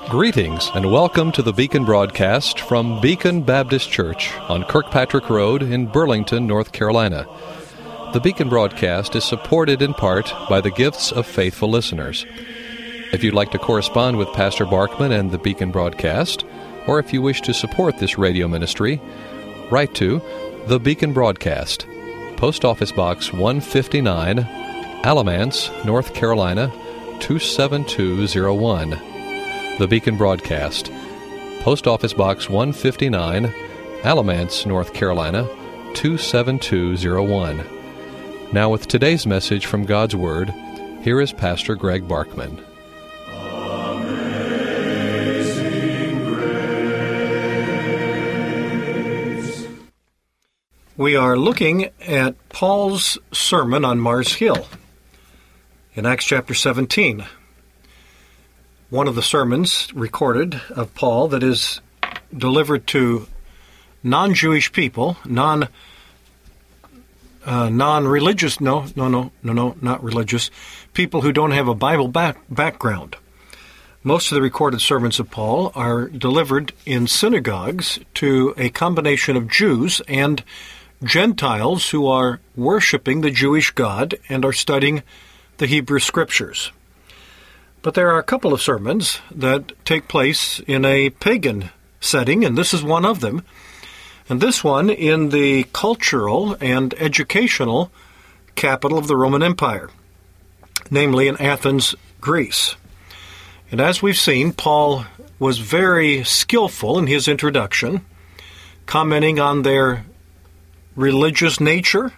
Greetings and welcome to the Beacon broadcast from Beacon Baptist Church on Kirkpatrick Road in Burlington, North Carolina. The Beacon broadcast is supported in part by the gifts of faithful listeners. If you'd like to correspond with Pastor Barkman and the Beacon broadcast, or if you wish to support this radio ministry, write to The Beacon Broadcast, Post Office Box 159, Alamance, North Carolina, 27201. The Beacon Broadcast, Post Office Box 159, Alamance, North Carolina, 27201. Now with today's message from God's Word, here is Pastor Greg Barkman. We are looking at Paul's sermon on Mars Hill in Acts chapter 17. One of the sermons recorded of Paul that is delivered to non-Jewish people, non-religious, not religious, people who don't have a Bible background. Most of the recorded sermons of Paul are delivered in synagogues to a combination of Jews and Gentiles who are worshiping the Jewish God and are studying the Hebrew Scriptures. But there are a couple of sermons that take place in a pagan setting, and this is one of them. And this one in the cultural and educational capital of the Roman Empire, namely in Athens, Greece. And as we've seen, Paul was very skillful in his introduction, commenting on their religious nature,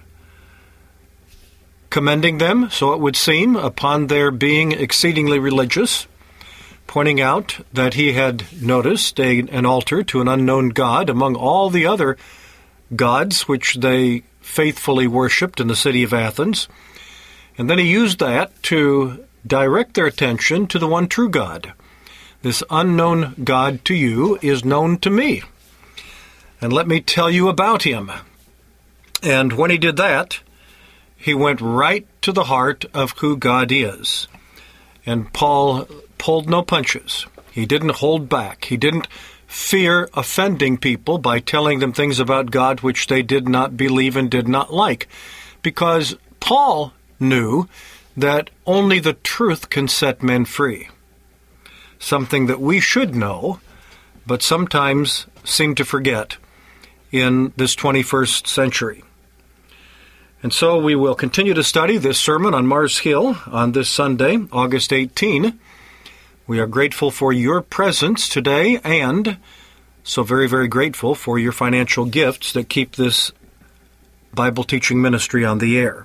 commending them, so it would seem, upon their being exceedingly religious, pointing out that he had noticed an altar to an unknown God among all the other gods which they faithfully worshipped in the city of Athens. And then he used that to direct their attention to the one true God. This unknown God to you is known to me, and let me tell you about him. And when he did that, he went right to the heart of who God is. And Paul pulled no punches. He didn't hold back. He didn't fear offending people by telling them things about God which they did not believe and did not like. Because Paul knew that only the truth can set men free. Something that we should know, but sometimes seem to forget in this 21st century. And so we will continue to study this sermon on Mars Hill on this Sunday, August 18. We are grateful for your presence today and so very, very grateful for your financial gifts that keep this Bible teaching ministry on the air.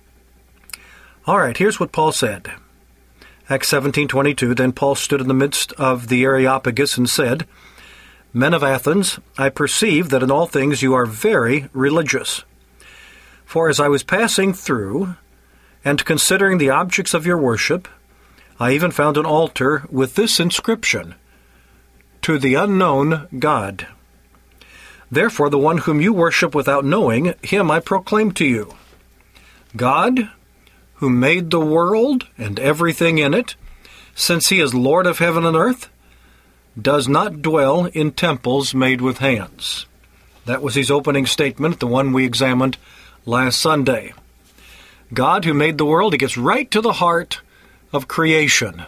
All right, here's what Paul said. Acts 17:22, Then Paul stood in the midst of the Areopagus and said, Men of Athens, I perceive that in all things you are very religious. For as I was passing through, and considering the objects of your worship, I even found an altar with this inscription, To the unknown God. Therefore the one whom you worship without knowing, him I proclaim to you. God, who made the world and everything in it, since he is Lord of heaven and earth, does not dwell in temples made with hands. That was his opening statement, the one we examined last Sunday. God who made the world, he gets right to the heart of creation.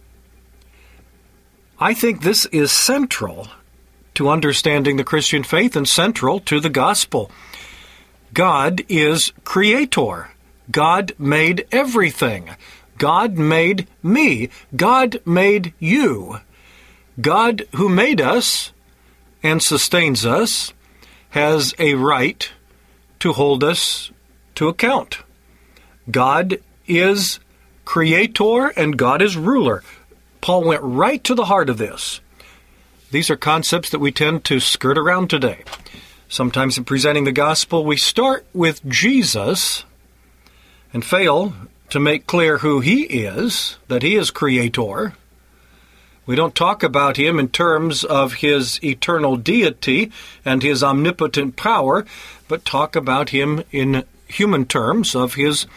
I think this is central to understanding the Christian faith and central to the gospel. God is creator. God made everything. God made me. God made you. God who made us and sustains us has a right to hold us to account. God is creator and God is ruler. Paul went right to the heart of this. These are concepts that we tend to skirt around today. Sometimes in presenting the gospel, we start with Jesus and fail to make clear who he is, that he is creator. We don't talk about him in terms of his eternal deity and his omnipotent power, but talk about him in human terms of his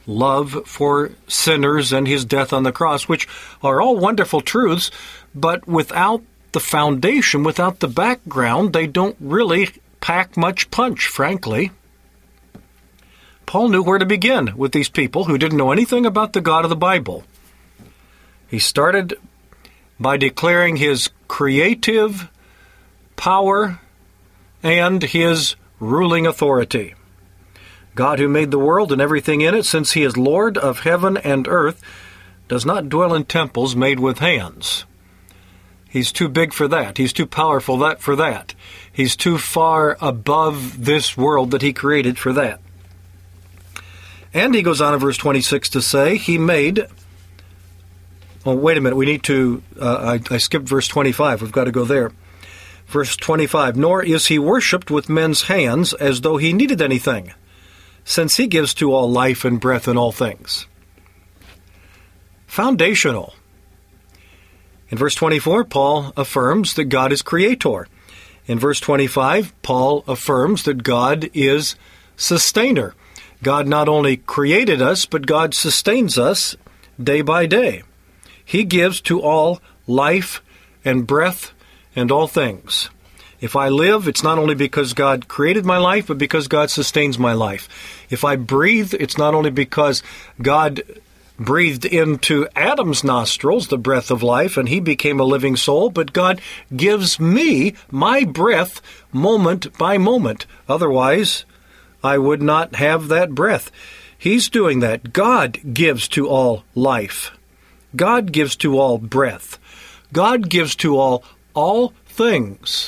love for sinners and his death on the cross, which are all wonderful truths, but without the foundation, without the background, they don't really pack much punch, frankly. Paul knew where to begin with these people who didn't know anything about the God of the Bible. He started by declaring his creative power and his ruling authority. God, who made the world and everything in it, since he is Lord of heaven and earth, does not dwell in temples made with hands. He's too big for that. He's too powerful for that. He's too far above this world that he created for that. And he goes on in verse 26 to say, he made... Oh, wait a minute. We need to... I skipped verse 25. We've got to go there. Verse 25, nor is he worshipped with men's hands as though he needed anything, since he gives to all life and breath and all things. Foundational. In verse 24, Paul affirms that God is creator. In verse 25, Paul affirms that God is sustainer. God not only created us, but God sustains us day by day. He gives to all life and breath and all things. If I live, it's not only because God created my life, but because God sustains my life. If I breathe, it's not only because God breathed into Adam's nostrils the breath of life, and he became a living soul, but God gives me my breath moment by moment. Otherwise, I would not have that breath. He's doing that. God gives to all life. God gives to all breath. God gives to all things.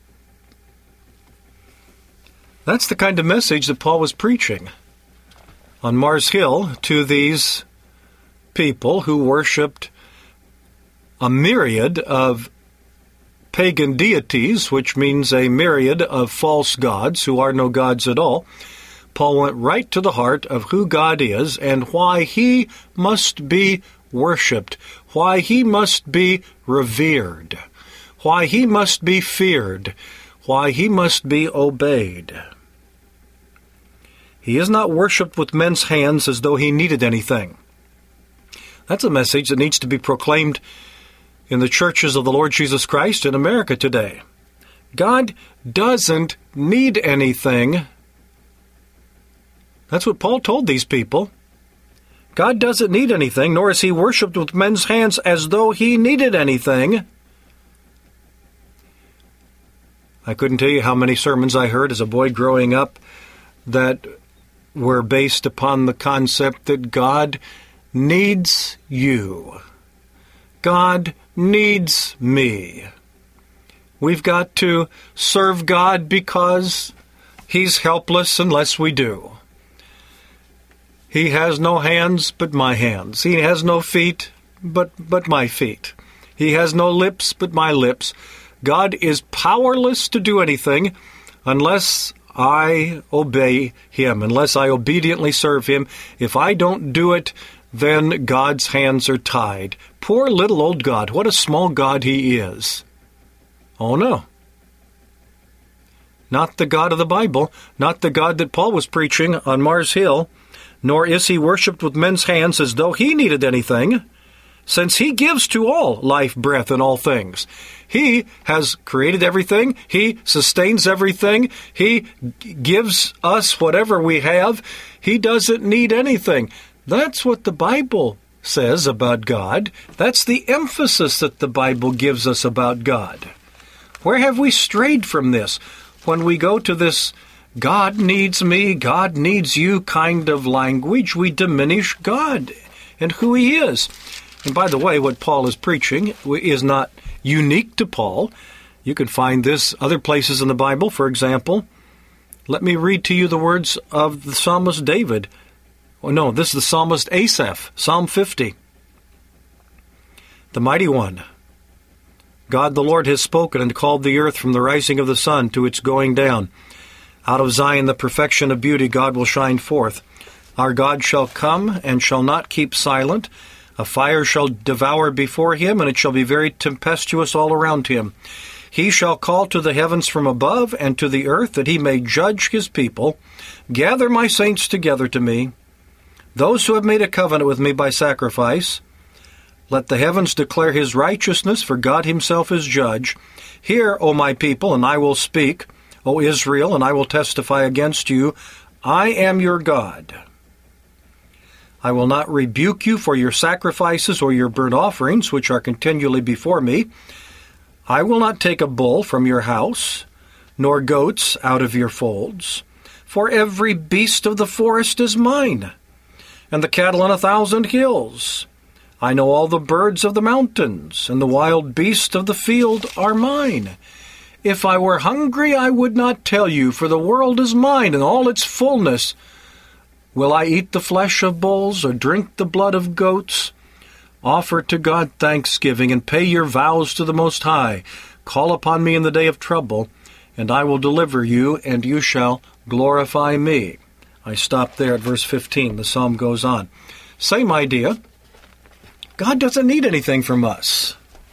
That's the kind of message that Paul was preaching on Mars Hill to these people who worshipped a myriad of pagan deities, which means a myriad of false gods who are no gods at all. Paul went right to the heart of who God is and why he must be worshipped, why he must be revered, why he must be feared, why he must be obeyed. He is not worshipped with men's hands as though he needed anything. That's a message that needs to be proclaimed in the churches of the Lord Jesus Christ in America today. God doesn't need anything. That's what Paul told these people. God doesn't need anything, nor is he worshipped with men's hands as though he needed anything. I couldn't tell you how many sermons I heard as a boy growing up that were based upon the concept that God needs you. God needs me. We've got to serve God because he's helpless unless we do. He has no hands but my hands. He has no feet but my feet. He has no lips but my lips. God is powerless to do anything unless I obey him, unless I obediently serve him. If I don't do it, then God's hands are tied. Poor little old God. What a small God he is. Oh no. Not the God of the Bible, not the God that Paul was preaching on Mars Hill, nor is he worshipped with men's hands as though he needed anything, since he gives to all life, breath, and all things. He has created everything. He sustains everything. He gives us whatever we have. He doesn't need anything. That's what the Bible says about God. That's the emphasis that the Bible gives us about God. Where have we strayed from this? When we go to this God needs me, God needs you kind of language, we diminish God and who he is. And by the way, what Paul is preaching is not unique to Paul. You can find this other places in the Bible. For example, let me read to you the words of the psalmist David. Oh, no, this is the psalmist Asaph, Psalm 50. The mighty one. God the Lord has spoken and called the earth from the rising of the sun to its going down. Out of Zion the perfection of beauty God will shine forth. Our God shall come and shall not keep silent. A fire shall devour before him, and it shall be very tempestuous all around him. He shall call to the heavens from above and to the earth, that he may judge his people. Gather my saints together to me. those who have made a covenant with me by sacrifice. Let the heavens declare his righteousness, for God himself is judge. Hear, O my people, and I will speak, O Israel, and I will testify against you. I am your God. I will not rebuke you for your sacrifices or your burnt offerings, which are continually before me. I will not take a bull from your house, nor goats out of your folds. For every beast of the forest is mine, and the cattle on 1,000 hills. I know all the birds of the mountains, and the wild beasts of the field are mine. If I were hungry, I would not tell you, for the world is mine and all its fullness. Will I eat the flesh of bulls or drink the blood of goats? Offer to God thanksgiving and pay your vows to the Most High. Call upon me in the day of trouble, and I will deliver you, and you shall glorify me. I stop there at verse 15. The psalm goes on. Same idea. God doesn't need anything from us.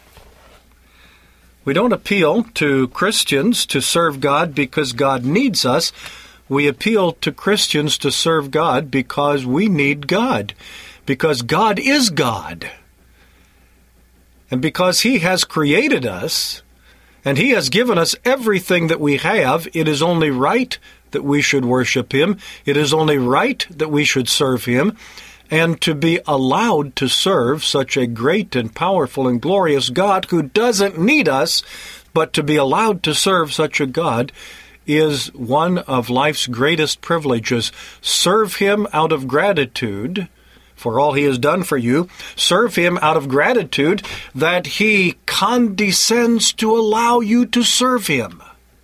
We don't appeal to Christians to serve God because God needs us. We appeal to Christians to serve God because we need God, because God is God. And because he has created us, and he has given us everything that we have, it is only right that we should worship him. It is only right that we should serve him. And to be allowed to serve such a great and powerful and glorious God who doesn't need us, but to be allowed to serve such a God is one of life's greatest privileges. Serve him out of gratitude for all he has done for you. Serve him out of gratitude that he condescends to allow you to serve him.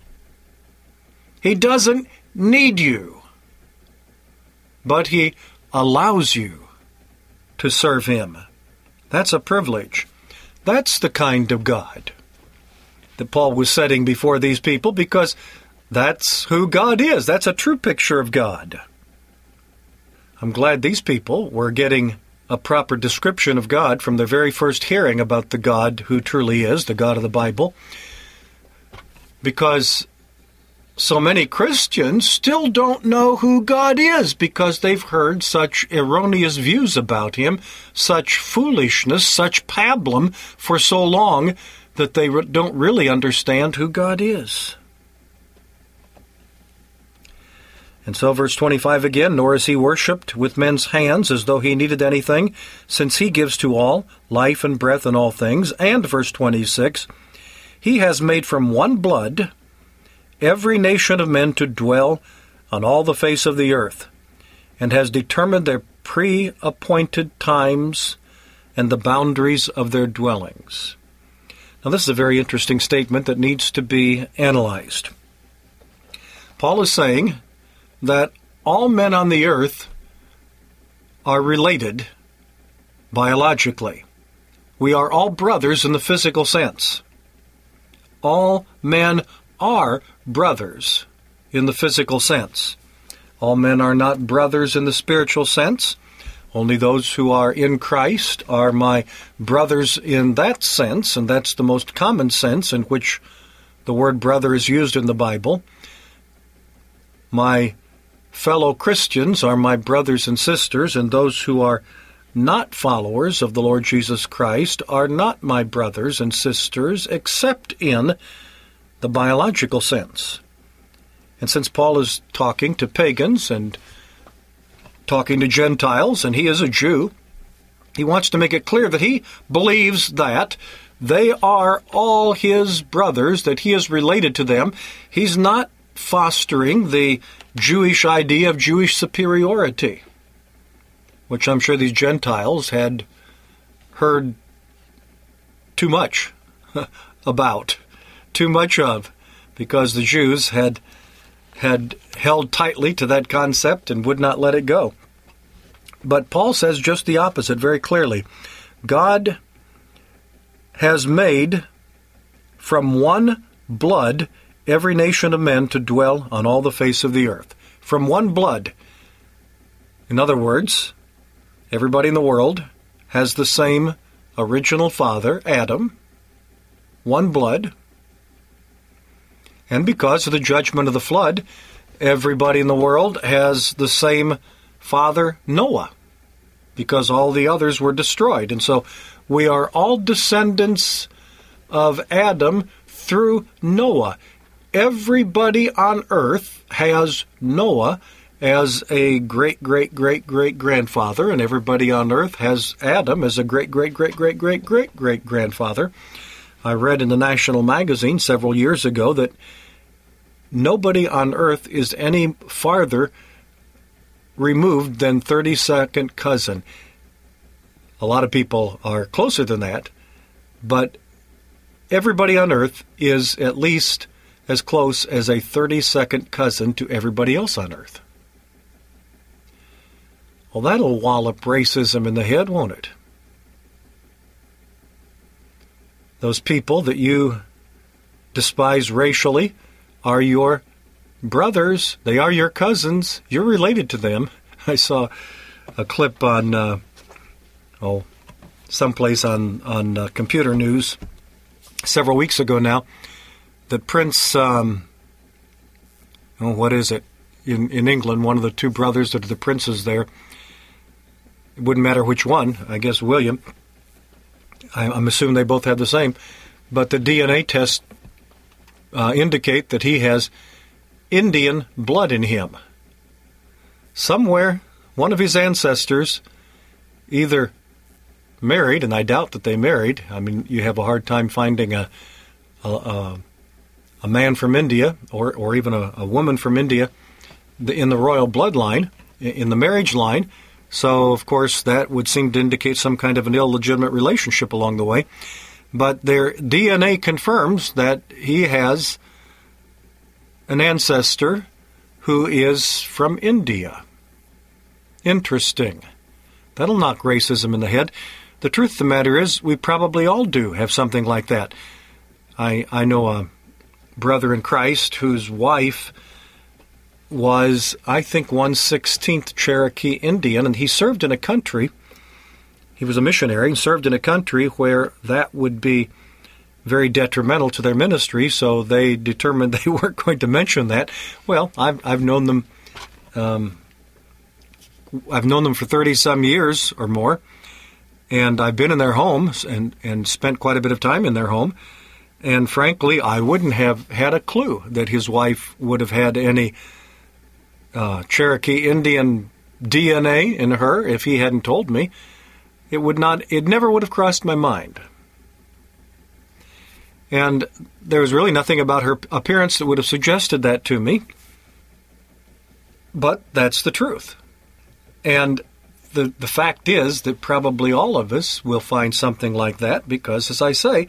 He doesn't need you, but he allows you to serve him. That's a privilege. That's the kind of God that Paul was setting before these people, because that's who God is. That's a true picture of God. I'm glad these people were getting a proper description of God from their very first hearing about the God who truly is, the God of the Bible, because so many Christians still don't know who God is because they've heard such erroneous views about him, such foolishness, such pablum for so long that they don't really understand who God is. And so verse 25 again, nor is he worshipped with men's hands as though he needed anything, since he gives to all life and breath and all things. And verse 26, he has made from one blood every nation of men to dwell on all the face of the earth, and has determined their pre-appointed times and the boundaries of their dwellings. Now this is a very interesting statement that needs to be analyzed. Paul is saying that all men on the earth are related biologically. We are all brothers in the physical sense. All men are brothers in the physical sense. All men are not brothers in the spiritual sense. Only those who are in Christ are my brothers in that sense, and that's the most common sense in which the word brother is used in the Bible. My fellow Christians are my brothers and sisters, and those who are not followers of the Lord Jesus Christ are not my brothers and sisters, except in the biological sense. And since Paul is talking to pagans and talking to Gentiles, and he is a Jew, he wants to make it clear that he believes that they are all his brothers, that he is related to them. He's not fostering the Jewish idea of Jewish superiority, which I'm sure these Gentiles had heard too much about, too much of, because the Jews had held tightly to that concept and would not let it go. But Paul says just the opposite very clearly. God has made from one blood every nation of men to dwell on all the face of the earth. From one blood. In other words, everybody in the world has the same original father, Adam, one blood. And because of the judgment of the flood, everybody in the world has the same father, Noah. because all the others were destroyed. And so we are all descendants of Adam through Noah. Everybody on earth has Noah as a great-great-great-great-grandfather, and everybody on earth has Adam as a great-great-great-great-great-great-grandfather. I read in the National Magazine several years ago that nobody on earth is any farther removed than 32nd cousin. A lot of people are closer than that, but everybody on earth is at least as close as a 32nd cousin to everybody else on earth. Well, that'll wallop racism in the head, won't it? Those people that you despise racially are your brothers. They are your cousins. You're related to them. I saw a clip on, someplace on computer news several weeks ago now that Prince, what is it? In England, one of the two brothers that are the princes there, it wouldn't matter which one, I guess William, I'm assuming they both have the same, but the DNA tests indicate that he has Indian blood in him. Somewhere, one of his ancestors either married, and I doubt that they married. I mean, you have a hard time finding a man from India or even a woman from India in the royal bloodline, in the marriage line. So, of course, that would seem to indicate some kind of an illegitimate relationship along the way. But their DNA confirms that he has an ancestor who is from India. Interesting. That'll knock racism in the head. The truth of the matter is, we probably all do have something like that. I know a brother in Christ whose wife was, I think, 1/16th Cherokee Indian, and he served in a country, he was a missionary, and served in a country where that would be very detrimental to their ministry, so they determined they weren't going to mention that. Well, I've known them for 30-some years or more, and I've been in their homes and spent quite a bit of time in their home, and frankly, I wouldn't have had a clue that his wife would have had any Cherokee Indian DNA in her if he hadn't told me. It never would have crossed my mind. And there was really nothing about her appearance that would have suggested that to me. But that's the truth. And the fact is that probably all of us will find something like that because, as I say,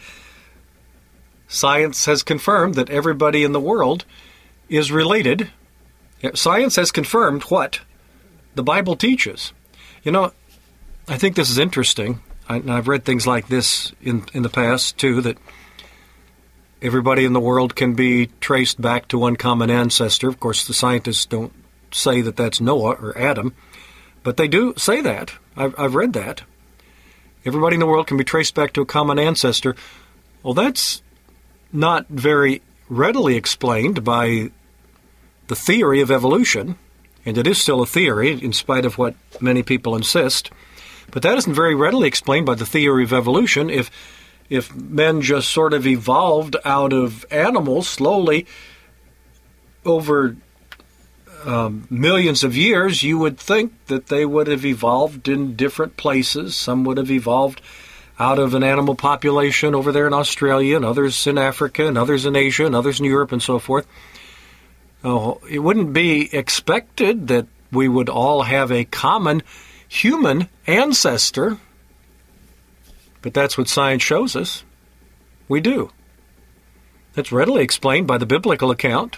science has confirmed that everybody in the world is related. Science has confirmed what the Bible teaches. You know, I think this is interesting. I've read things like this in the past, too, that everybody in the world can be traced back to one common ancestor. Of course, the scientists don't say that that's Noah or Adam, but they do say that. I've read that. Everybody in the world can be traced back to a common ancestor. Well, that's not very readily explained by the theory of evolution, and it is still a theory in spite of what many people insist, but that isn't very readily explained by the theory of evolution. If men just sort of evolved out of animals slowly over millions of years, you would think that they would have evolved in different places. Some would have evolved out of an animal population over there in Australia, and others in Africa, and others in Asia, and others in Europe, and so forth. It wouldn't be expected that we would all have a common human ancestor, but that's what science shows us. We do. That's readily explained by the biblical account.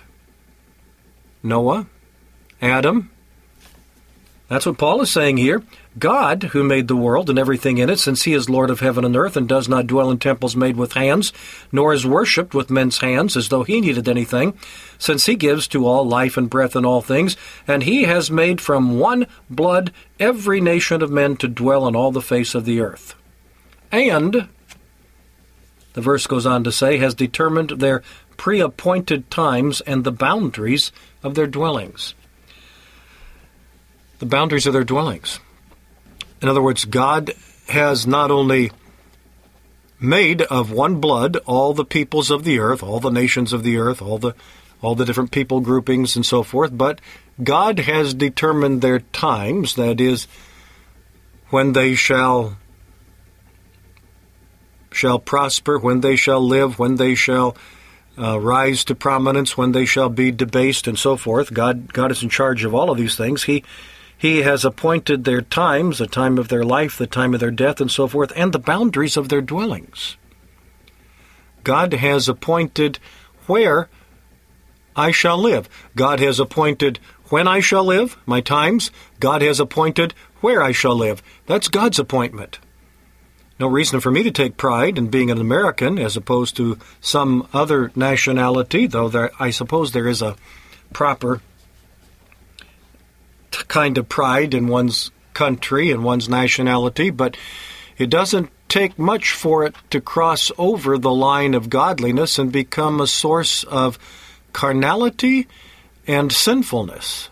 Noah, Adam. That's what Paul is saying here. God, who made the world and everything in it, since he is Lord of heaven and earth and does not dwell in temples made with hands, nor is worshipped with men's hands as though he needed anything, since he gives to all life and breath and all things, and he has made from one blood every nation of men to dwell on all the face of the earth. And, the verse goes on to say, has determined their pre-appointed times and the boundaries of their dwellings. The boundaries of their dwellings. In other words, God has not only made of one blood all the peoples of the earth, all the nations of the earth, all the different people groupings and so forth, but God has determined their times, that is, when they shall prosper, when they shall live, when they shall rise to prominence, when they shall be debased, and so forth. God is in charge of all of these things. He has appointed their times, the time of their life, the time of their death, and so forth, and the boundaries of their dwellings. God has appointed where I shall live. God has appointed when I shall live, my times. God has appointed where I shall live. That's God's appointment. No reason for me to take pride in being an American as opposed to some other nationality, though I suppose there is a proper kind of pride in one's country and one's nationality, but it doesn't take much for it to cross over the line of godliness and become a source of carnality and sinfulness.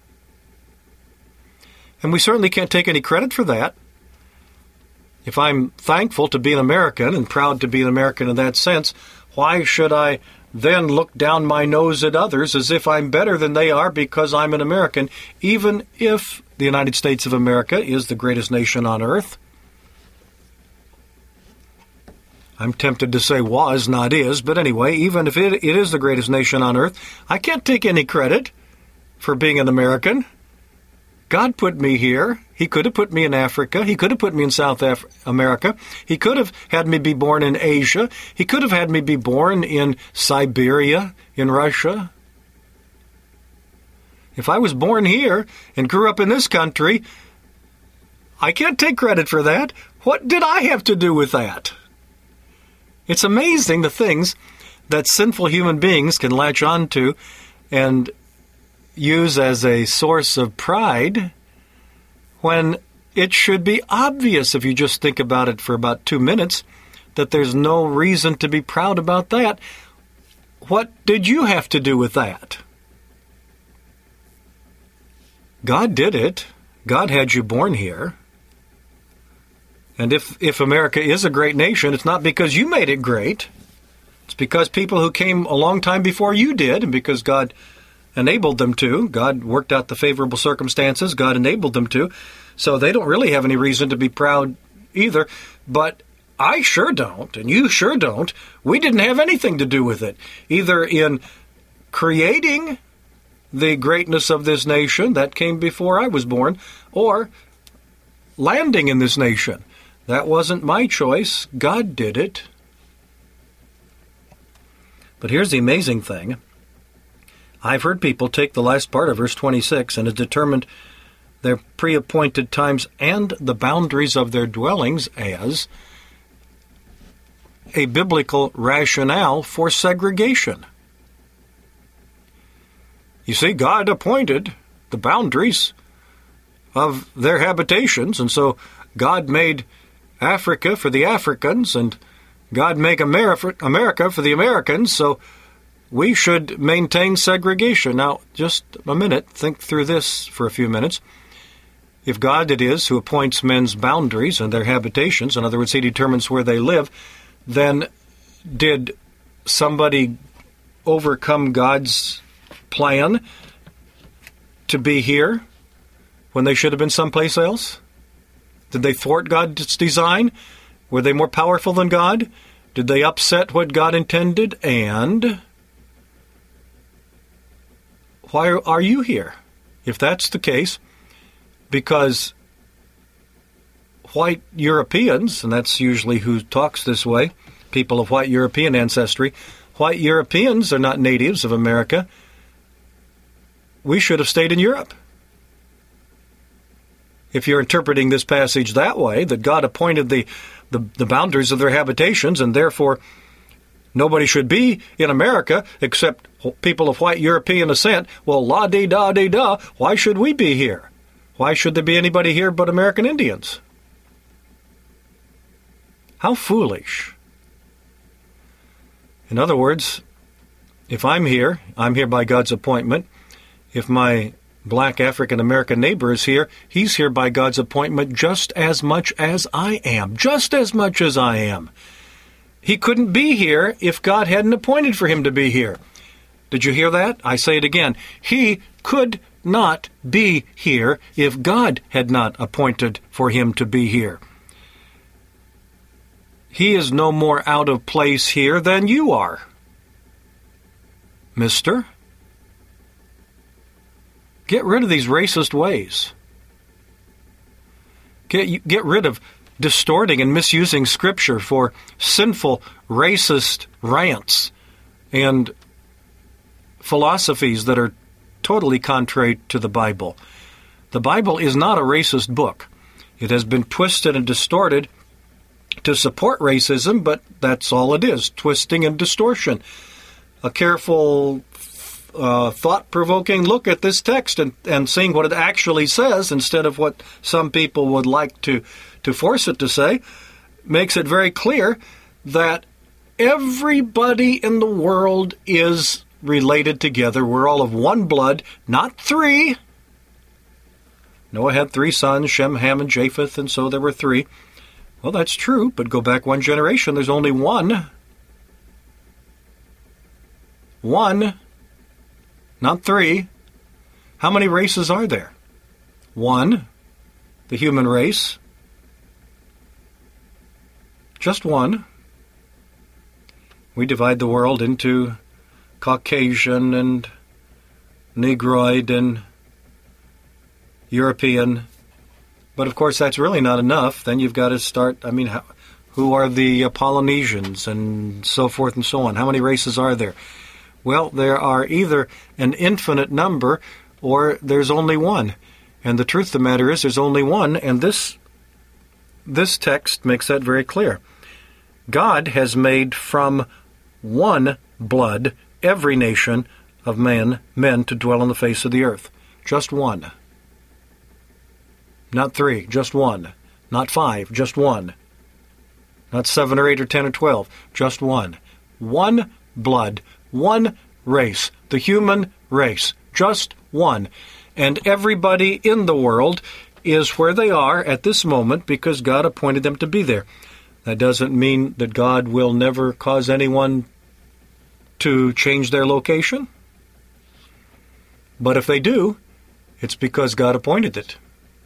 And we certainly can't take any credit for that. If I'm thankful to be an American and proud to be an American in that sense, why should I then look down my nose at others as if I'm better than they are because I'm an American, even if the United States of America is the greatest nation on earth? I'm tempted to say was, not is, but anyway, even if it is the greatest nation on earth, I can't take any credit for being an American. God put me here. He could have put me in Africa. He could have put me in South America. He could have had me be born in Asia. He could have had me be born in Siberia, in Russia. If I was born here and grew up in this country, I can't take credit for that. What did I have to do with that? It's amazing the things that sinful human beings can latch onto and use as a source of pride when it should be obvious, if you just think about it for about 2 minutes, that there's no reason to be proud about that. What did you have to do with that? God did it. God had you born here. And if America is a great nation, it's not because you made it great. It's because people who came a long time before you did, and because God enabled them to. God worked out the favorable circumstances. God enabled them to. So they don't really have any reason to be proud either. But I sure don't, and you sure don't. We didn't have anything to do with it, either in creating the greatness of this nation that came before I was born, or landing in this nation. That wasn't my choice. God did it. But here's the amazing thing. I've heard people take the last part of verse 26 and have determined their pre-appointed times and the boundaries of their dwellings as a biblical rationale for segregation. You see, God appointed the boundaries of their habitations, and so God made Africa for the Africans, and God made America for the Americans, so we should maintain segregation. Now, just a minute, think through this for a few minutes. If God it is who appoints men's boundaries and their habitations, in other words, He determines where they live, then did somebody overcome God's plan to be here when they should have been someplace else? Did they thwart God's design? Were they more powerful than God? Did they upset what God intended? And why are you here? If that's the case, because white Europeans, and that's usually who talks this way, people of white European ancestry, white Europeans are not natives of America. We should have stayed in Europe. If you're interpreting this passage that way, that God appointed the boundaries of their habitations, and therefore nobody should be in America except people of white European descent, well, la-dee-da-dee-da, why should we be here? Why should there be anybody here but American Indians? How foolish. In other words, if I'm here by God's appointment. If my black African-American neighbor is here, he's here by God's appointment just as much as I am. Just as much as I am. He couldn't be here if God hadn't appointed for him to be here. Did you hear that? I say it again. He could not be here if God had not appointed for him to be here. He is no more out of place here than you are, mister. Get rid of these racist ways. Get rid of distorting and misusing Scripture for sinful, racist rants and philosophies that are totally contrary to the Bible. The Bible is not a racist book. It has been twisted and distorted to support racism, but that's all it is, twisting and distortion. A careful, thought-provoking look at this text and seeing what it actually says instead of what some people would like to force it to say makes it very clear that everybody in the world is related together. We're all of one blood, not three. Noah had 3 sons, Shem, Ham, and Japheth, and so there were 3. Well, that's true, but go back 1 generation, there's only one. One, not 3. How many races are there? 1, the human race. Just 1. We divide the world into Caucasian and Negroid and European. But of course that's really not enough. Then you've got to start, who are the Polynesians and so forth and so on? How many races are there? Well, there are either an infinite number or there's only one. And the truth of the matter is there's only one, and this text makes that very clear. God has made from one blood every nation of men to dwell on the face of the earth. Just one. Not 3, just 1. Not 5, just 1. Not 7 or 8 or 10 or 12, just 1. One blood, one race, the human race, just one. And everybody in the world is where they are at this moment because God appointed them to be there. That doesn't mean that God will never cause anyone to change their location. But if they do, it's because God appointed it.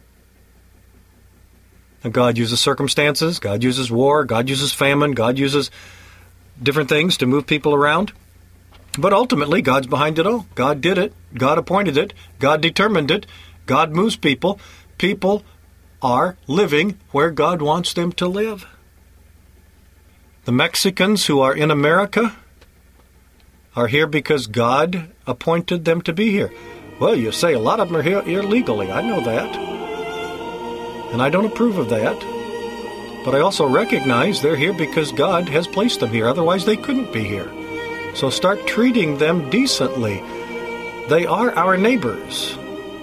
And God uses circumstances, God uses war, God uses famine, God uses different things to move people around. But ultimately, God's behind it all. God did it. God appointed it. God determined it. God moves people. People are living where God wants them to live. The Mexicans who are in America are here because God appointed them to be here. Well, you say a lot of them are here illegally. I know that. And I don't approve of that. But I also recognize they're here because God has placed them here. Otherwise, they couldn't be here. So start treating them decently. They are our neighbors.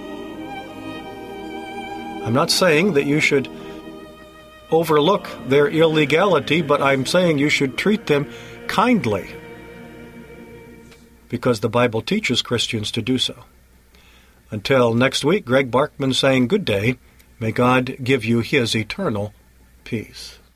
I'm not saying that you should overlook their illegality, but I'm saying you should treat them kindly. Because the Bible teaches Christians to do so. Until next week, Greg Barkman saying good day. May God give you His eternal peace.